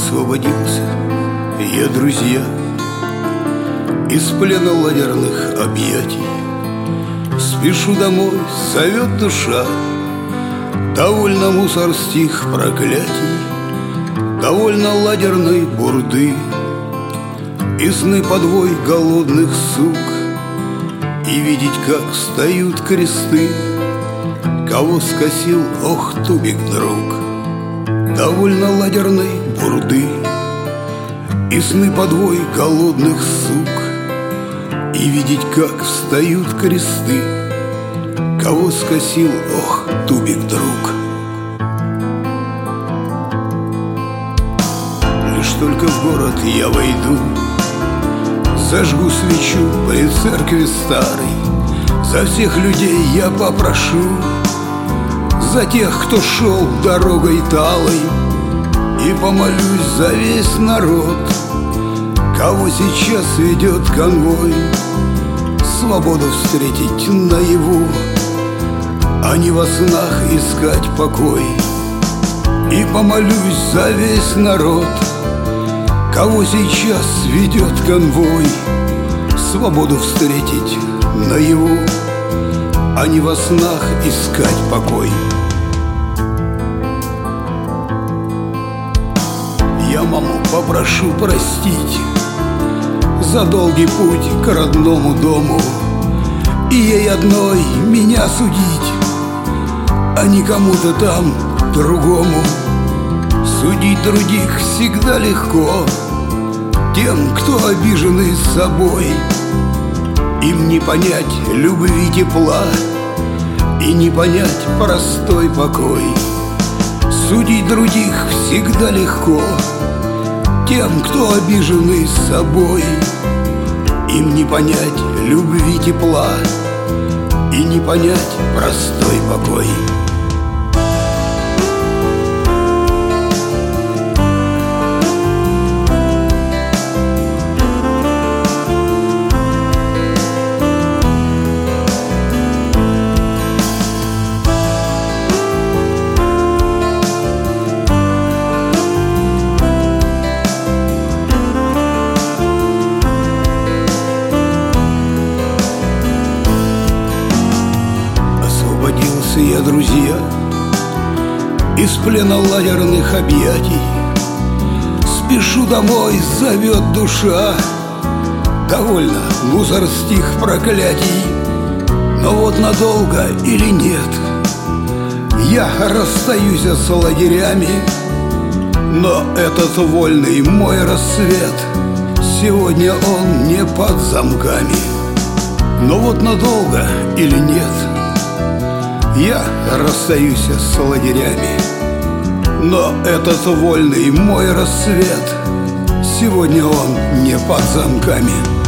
Освободился я, друзья, из плена лагерных объятий. Спешу домой, зовет душа. Довольно мусорских проклятий, довольно лагерной бурды и сны подвой голодных сук, и видеть, как встают кресты. Кого скосил, ох, тубик, друг, довольно лагерной бурды и сны подвой голодных сук, и видеть, как встают кресты. Кого скосил, ох, тубик, друг. Лишь только в город я войду, зажгу свечу при церкви старой. За всех людей я попрошу, за тех, кто шел дорогой талой, и помолюсь за весь народ, кого сейчас ведет конвой. Свободу встретить наяву, а не во снах искать покой. И помолюсь за весь народ, кого сейчас ведет конвой. Свободу встретить наяву, а не во снах искать покой. Я маму попрошу простить за долгий путь к родному дому, и ей одной меня судить, а не кому-то там другому. Судить других всегда легко, тем, кто обиженный собой. Им не понять любви, тепла, и не понять простой покой. Судить других всегда легко, тем, кто обиженный собой. Им не понять любви, тепла, и не понять простой покой. Я, друзья, из плена лагерных объятий. Спешу домой, зовет душа. Довольно мусорских проклятий, но вот надолго или нет я расстаюсь с лагерями. Но этот вольный мой рассвет, сегодня он не под замками. Но вот надолго или нет я расстаюсь с лагерями. Но этот вольный мой рассвет, сегодня он не под замками.